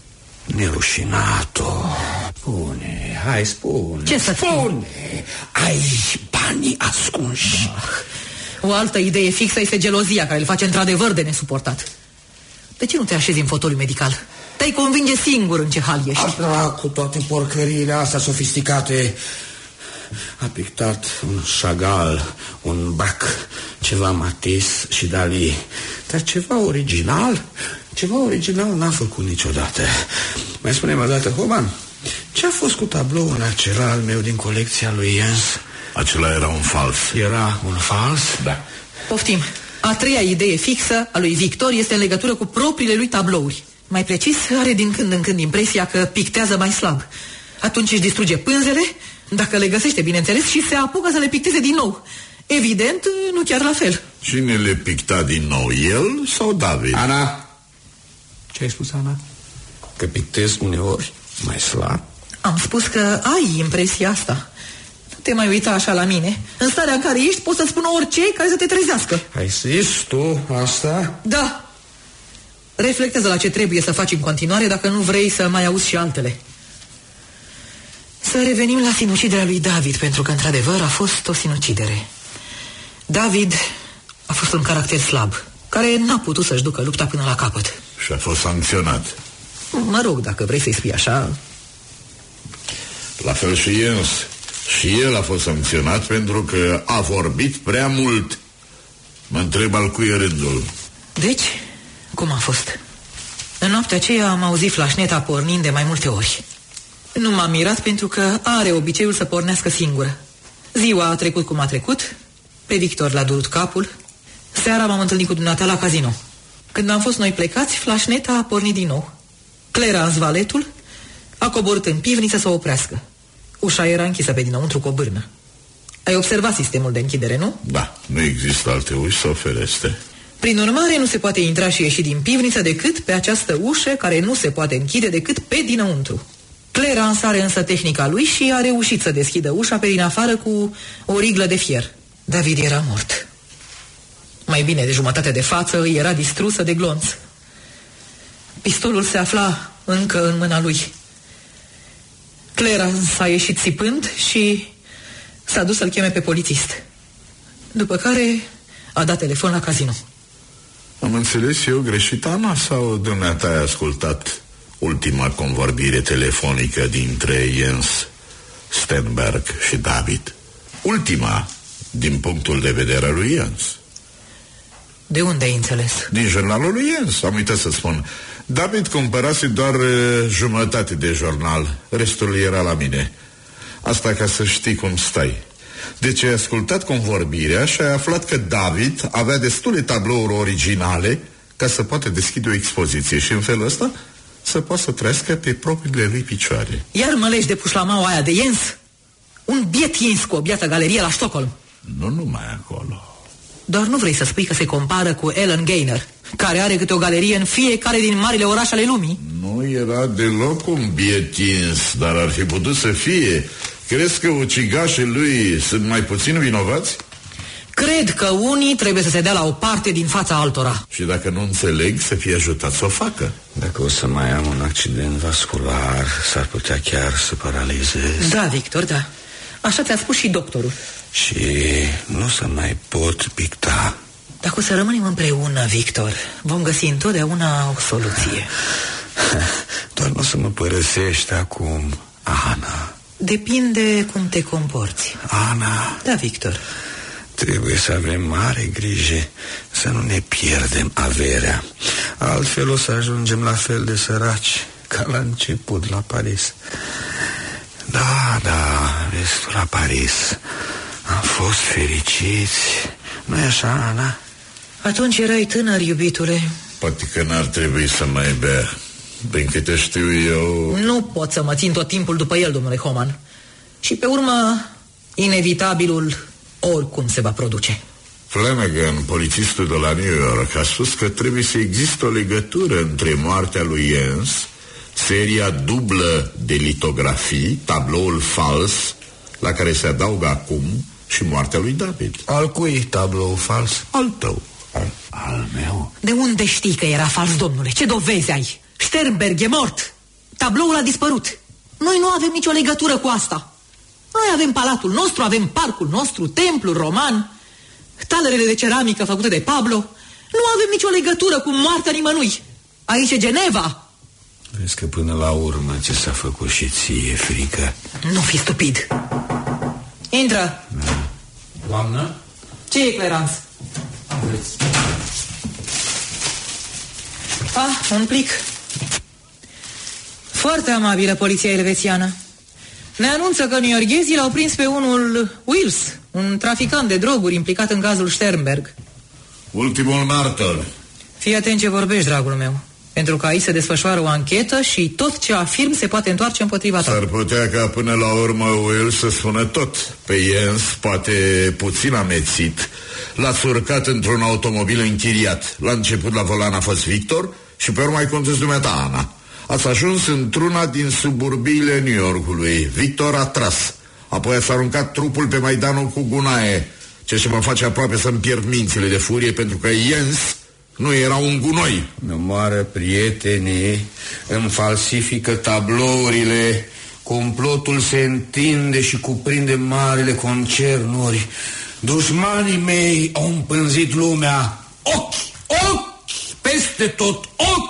Nerușinato. Spune, hai, spune. Ce să spune? Ai banii ascunși. O altă idee fixă este gelozia, care îl face într-adevăr de nesuportat. De ce nu te așezi în fotoliu medical? Te-ai convinge singur în ce hal ești. Cu toate porcăriile astea sofisticate. A pictat un Chagall, un Braque, ceva Matisse și Dali. Dar ceva original n-a făcut niciodată. Mai spune-mi o dată, Hoban, ce a fost cu tabloul acela al meu din colecția lui Jens? Acela era un fals. Era un fals? Da. Poftim. A treia idee fixă a lui Victor este în legătură cu propriile lui tablouri. Mai precis, are din când în când impresia că pictează mai slab. Atunci își distruge pânzele, dacă le găsește, bineînțeles, și se apucă să le picteze din nou. Evident, nu chiar la fel. Cine le picta din nou, el sau David? Ana! Ce ai spus, Ana? Că pictez uneori mai slab? Am spus că ai impresia asta. Nu te mai uita așa la mine. În starea în care ești, poți să spună orice care să te trezească. Ai zis tu asta? Da. Reflectează la ce trebuie să faci în continuare dacă nu vrei să mai auzi și altele. Să revenim la sinuciderea lui David, pentru că într-adevăr a fost o sinucidere. David a fost un caracter slab, care n-a putut să-și ducă lupta până la capăt. Și a fost sancționat. Mă rog, dacă vrei să-i spui așa. La fel și Jens. Și el a fost sancționat pentru că a vorbit prea mult. Mă întreb al cui e rândul. Deci, cum a fost? În noaptea aceea am auzit flașneta pornind de mai multe ori. Nu m-am mirat pentru că are obiceiul să pornească singură. Ziua a trecut cum a trecut. Pe Victor l-a durut capul. Seara m-am întâlnit cu dumneata la casino. Când am fost noi plecați, flașneta a pornit din nou. Clarence, valetul, a coborât în pivniță să o oprească. Ușa era închisă pe dinăuntru cu o bârnă. Ai observat sistemul de închidere, nu? Da, nu există alte uși sau fereste. Prin urmare, nu se poate intra și ieși din pivniță decât pe această ușă care nu se poate închide decât pe dinăuntru. Clarence are însă tehnica lui și a reușit să deschidă ușa pe din afară cu o riglă de fier. David era mort. Mai bine de jumătate de față îi era distrusă de glonț. Pistolul se afla încă în mâna lui. Clarence a ieșit țipând și s-a dus să-l cheme pe polițist. După care a dat telefon la casino. Am înțeles eu greșit, Ana, sau dumneata ai ascultat ultima convorbire telefonică dintre Jens Stenberg și David? Ultima, din punctul de vedere al lui Jens. De unde ai înțeles? Din jurnalul lui Jens, am uitat să spun. David cumpărase doar jumătate de jurnal, restul era la mine. Asta ca să știi cum stai. Deci ai ascultat convorbirea și ai aflat că David avea destule tablouri originale ca să poată deschide o expoziție și în felul ăsta să poată să trăiască pe propriile lui picioare. Iar mă legi de pușlamaua aia de Jens? Un biet Jens cu o biată galerie la Stockholm. Nu numai acolo. Doar nu vrei să spui că se compară cu Ellen Gaynor, care are câte o galerie în fiecare din marile orașe ale lumii? Nu era deloc un biet Jens, dar ar fi putut să fie. Crezi că ucigașii lui sunt mai puțin vinovați? Cred că unii trebuie să se dea la o parte din fața altora. Și dacă nu înțeleg, să fie ajutat să o facă. Dacă o să mai am un accident vascular, s-ar putea chiar să paralizez. Da, Victor, da. Așa ți-a spus și doctorul. Și nu să mai pot picta. Dacă o să rămânem împreună, Victor, vom găsi întotdeauna o soluție. Doar nu o să mă părăsești acum, Ana. Depinde cum te comporți. Ana. Da, Victor. Trebuie să avem mare grijă să nu ne pierdem averea. Altfel o să ajungem la fel de săraci ca la început la Paris. Da, vezi tu, la Paris am fost fericiți. Nu-i așa, Ana? Atunci erai tânăr, iubitule. Poate că n-ar trebui să mai bea. Din câte știu eu... Nu pot să mă țin tot timpul după el, domnule Homan. Și pe urmă, inevitabilul oricum se va produce. Flanagan, polițistul de la New York, a spus că trebuie să existe o legătură între moartea lui Jens, seria dublă de litografii, tabloul fals, la care se adaugă acum, și moartea lui David. Al cui tablou fals? Al tău. Al meu? De unde știi că era fals, domnule? Ce dovezi ai? Sternberg e mort. Tabloul a dispărut. Noi nu avem nicio legătură cu asta. Noi avem palatul nostru, avem parcul nostru, templul roman, talerele de ceramică făcute de Pablo. Nu avem nicio legătură cu moartea nimănui. Aici e Geneva. Vezi că până la urmă ți s-a făcut și ție frică. Nu fi stupid. Intră. Da. Doamnă? Ce e, Clarence? Aveți. Un plic. Foarte amabilă poliția elvețiană. Ne anunță că newyorghezii l-au prins pe unul Wills, un traficant de droguri implicat în cazul Sternberg. Ultimul martor. Fii atent ce vorbești, dragul meu, pentru că aici se desfășoară o anchetă și tot ce afirm se poate întoarce împotriva ta. S-ar putea ca până la urmă Wills să spună tot. Pe Jens, poate puțin amețit, l-ați urcat într-un automobil închiriat. La început la volan a fost Victor și pe urmă ai condus dumneata, Ana. Ați ajuns într-una din suburbiile New Yorkului. Victor a tras. Apoi ați aruncat trupul pe Maidanul cu gunoaie, ceea ce mă face aproape să-mi pierd mințile de furie, pentru că Jens nu era un gunoi. Nu moară prietenii, îmi falsifică tablourile, complotul se întinde și cuprinde marile concernuri. Dușmanii mei au împânzit lumea. Ochi, peste tot ochi.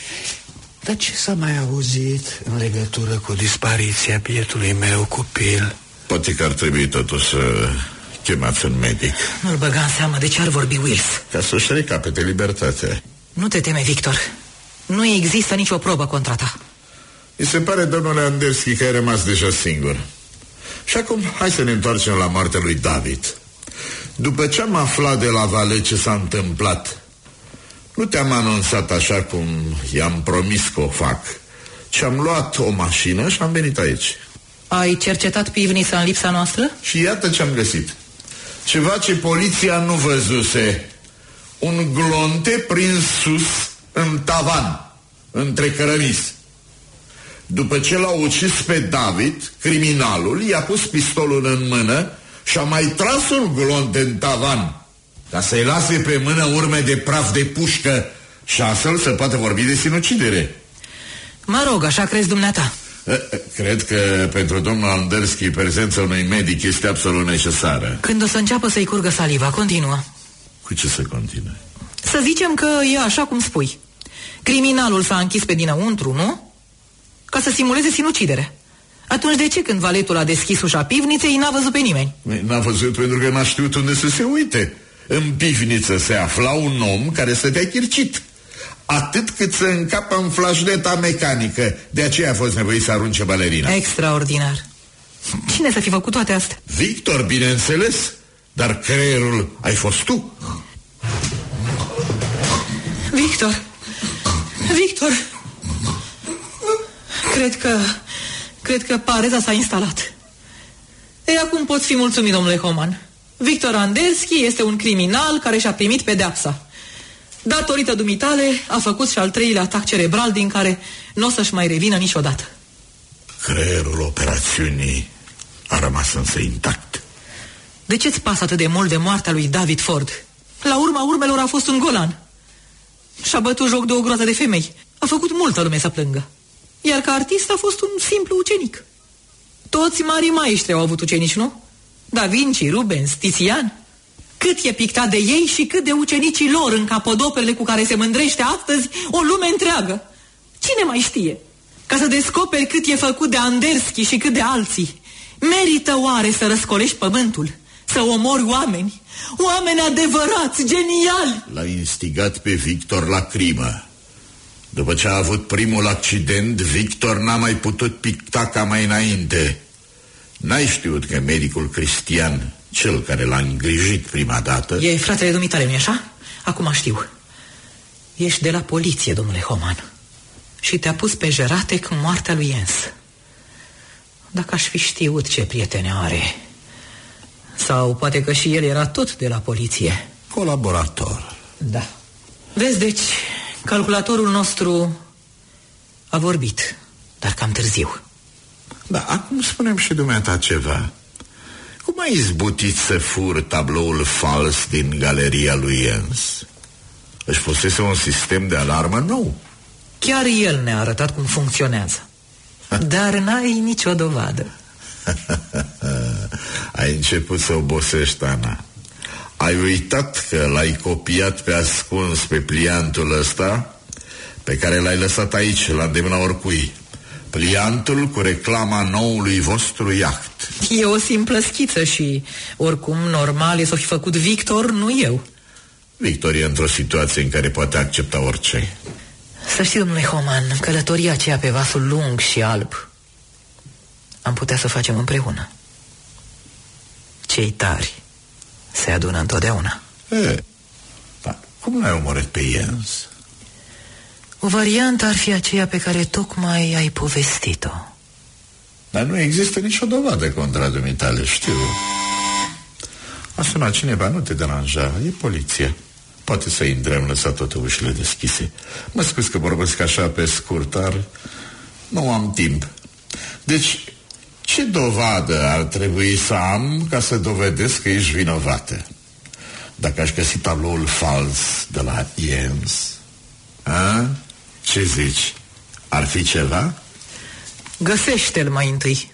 Dar ce s-a mai auzit în legătură cu dispariția bietului meu copil? Poate că ar trebui totuși să chemați un medic. Nu-l băga în seamă, de ce ar vorbi Wills? Ca să-și recapete libertatea. Nu te teme, Victor. Nu există nicio probă contra ta. Mi se pare, domnule Anderski, că ai rămas deja singur. Și acum, hai să ne întoarcem la moartea lui David. După ce am aflat de la Vale ce s-a întâmplat, nu te-am anunțat așa cum i-am promis că o fac, ci am luat o mașină și am venit aici. Ai cercetat pivnița în lipsa noastră? Și iată ce am găsit. Ceva ce poliția nu văzuse. Un glonte prins sus în tavan, între cărămizi. După ce l-a ucis pe David, criminalul i-a pus pistolul în mână și a mai tras un glonte în tavan, ca să-i lase pe mână urme de praf de pușcă și astfel să poată vorbi de sinucidere. Mă rog, așa crezi dumneata? Cred că pentru domnul Anderski prezența unui medic este absolut necesară. Când o să înceapă să-i curgă saliva, continuă. Cu ce să continue? Să zicem că e așa cum spui. Criminalul s-a închis pe dinăuntru, nu? Ca să simuleze sinucidere. Atunci de ce când valetul a deschis ușa pivniței n-a văzut pe nimeni? N-a văzut pentru că n-a știut unde să se uite. În pivniță se afla un om care stătea chircit, atât cât să încapă în flașneta mecanică. De aceea a fost nevoit să arunce balerina. Extraordinar. Cine să fi făcut toate astea? Victor, bineînțeles. Dar creierul ai fost tu. Victor, Cred că pareza s-a instalat. Ei, acum poți fi mulțumit, domnule Homan. Victor Anderski este un criminal care și-a primit pedeapsa. Datorită dumitale a făcut și al 3-lea atac cerebral din care nu o să-și mai revină niciodată. Creierul operațiunii a rămas însă intact. De ce-ți pasă atât de mult de moartea lui David Ford? La urma urmelor a fost un golan. Și-a bătut joc de o groază de femei. A făcut multă lume să plângă. Iar ca artist a fost un simplu ucenic. Toți marii maestri au avut ucenici, nu? Da Vinci, Rubens, Tizian. Cât e pictat de ei și cât de ucenicii lor în capodoperele cu care se mândrește astăzi o lume întreagă. Cine mai știe? Ca să descoperi cât e făcut de Anderski și cât de alții, merită oare să răscolești pământul? Să omori oameni? Oameni adevărați, geniali! L-a instigat pe Victor la crimă. După ce a avut primul accident, Victor n-a mai putut picta ca mai înainte. N-ai știut că medicul Cristian, cel care l-a îngrijit prima dată... E fratele dumitale, nu-i așa? Acum știu. Ești de la poliție, domnule Homan. Și te-a pus pe Jeratec moartea lui Jens. Dacă aș fi știut ce prietene are... Sau poate că și el era tot de la poliție. Colaborator. Da. Vezi, deci, calculatorul nostru a vorbit, dar cam târziu. Da, acum spune-mi și dumneata ceva. Cum ai izbutit să furi tabloul fals din galeria lui Jens? Își pusese un sistem de alarmă nou. Chiar el ne-a arătat cum funcționează. Dar n-ai nicio dovadă. Ai început să obosești, Ana. Ai uitat că l-ai copiat pe ascuns pe pliantul ăsta, pe care l-ai lăsat aici, la îndemâna oricui. Pliantul cu reclama noului vostru iaht. E o simplă schiță și, oricum, normal e să o fi făcut Victor, nu eu. Victor e într-o situație în care poate accepta orice. Să știi, domnule Homan, călătoria aceea pe vasul lung și alb am putea să o facem împreună. Cei tari se adună întotdeauna. Dar cum l-ai omorât pe Jens? O variantă ar fi aceea pe care tocmai ai povestit-o. Dar nu există nicio dovadă contra dumitale, știu. A sunat cineva, nu te deranja, e poliția. Poate să intre, am lăsat toate ușile deschise. Mă scuz că vorbesc așa pe scurt, dar nu am timp. Deci, ce dovadă ar trebui să am ca să dovedesc că ești vinovată? Dacă aș găsi tabloul fals de la Jens, ce zici? Ar fi ceva? Găsește-l mai întâi.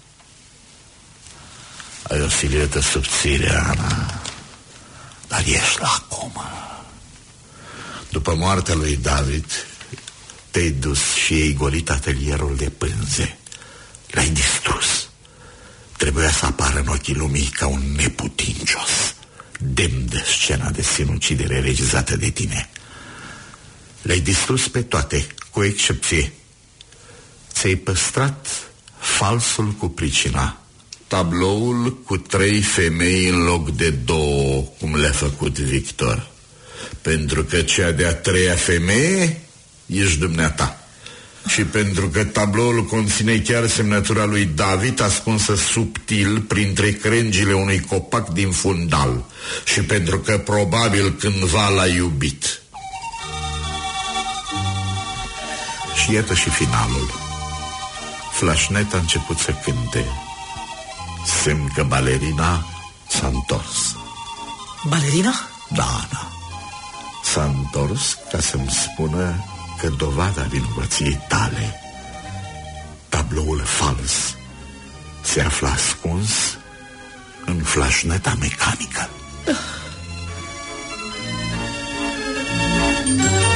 Ai o silietă subțire, Ana, dar ești la comă. După moartea lui David, te-ai dus și ai golit atelierul de pânze. L-ai distrus. Trebuia să apară în ochii lumii ca un neputincios, demn de scena de sinucidere regizată de tine. Le-ai distrus pe toate, cu excepție. Ți-ai păstrat falsul cu pricina, tabloul cu 3 femei în loc de 2, cum le-a făcut Victor. Pentru că cea de-a 3-a femeie ești dumneata. Și pentru că tabloul conține chiar semnătura lui David ascunsă subtil printre crengile unui copac din fundal. Și pentru că probabil cândva l-a iubit. Și iată și finalul. Flașnet a început să cânte. Semn că balerina s-a întors. Balerina? Da, da. S-a întors ca să-mi spună că dovada vinovăției tale, tabloul fals, se află ascuns în flașneta mecanică.